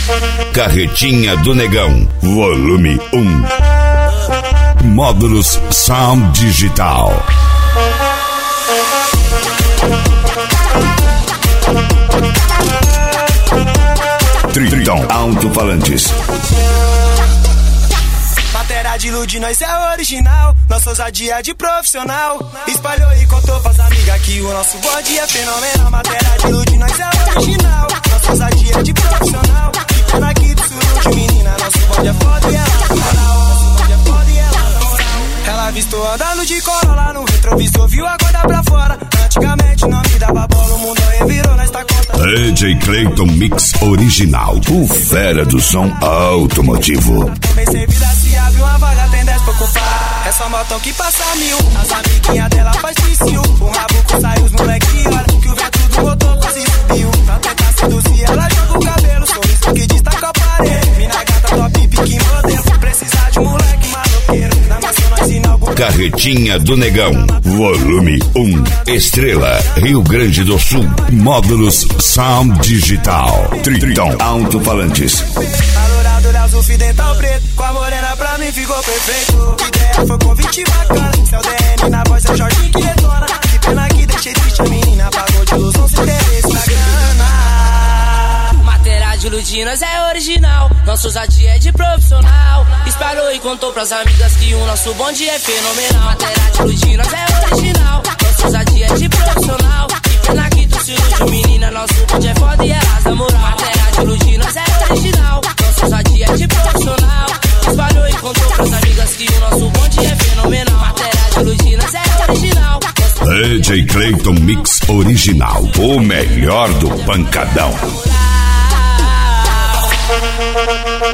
Carretinha do Negão, volume 1. Módulos Sound Digital. Tritão Alto-Falantes. Matéria de iludir, nós é original. Nossa ousadia de profissional. Espalhou e contou pras amigas que o nosso bode é fenomenal. Matéria de iludir, nós é original. Nossa ousadia de profissional. Que pena aqui do sul de menina. Nosso bode é foda e ela na moral. Nosso bode é foda e ela na moral. Ela avistou andando de Corolla no retrovisor, viu a corda pra fora. Antigamente não me dava bola, o mundo revirou, nós tá conta. DJ Clayton Mix Original, o fera do som automotivo. Bem servida, se abre uma vaga, tem 10 pra ocupar. É só motão que passa 1000. As amiguinhas dela faz psiu. O rabuco sai, os moleque olha que o vento do motor quase subiu. Pra tentar seduzir, ela joga o cabelo. Sorriso que destaca a parede. Mina gata, top, pique modelo. Precisar de moleque maloqueiro. Na maçã nós inauguramos. Carretinha do Negão, volume 1. Estrela, Rio Grande do Sul. Módulos Sound Digital. Tritão Alto-Falantes. Alorado, olha azul, fio dental preto. Com a morena pra mim ficou perfeito. Ideia foi convite bacana. Seu DM na voz é o Jorginho que detona. Que pena que deixei triste a menina. Pagou de ilusão sem interesse na grana. Matéria de iludir, nós é original. Nossa ousadia é de profissional. Espalhou e contou pras amigas que o nosso bonde é fenomenal. Matéria de iludir, nós é original. Nossa ousadia é de profissional. Que pena que tu se ilude, menina. Nosso bonde é foda e elas na moral. Matéria de iludir, nós é original. Nossa ousadia é de profissional. Espalhou e contou pras amigas que o nosso bonde é fenomenal. Matéria de iludir, nós é original. DJ Clayton Mix Original, o melhor do pancadão.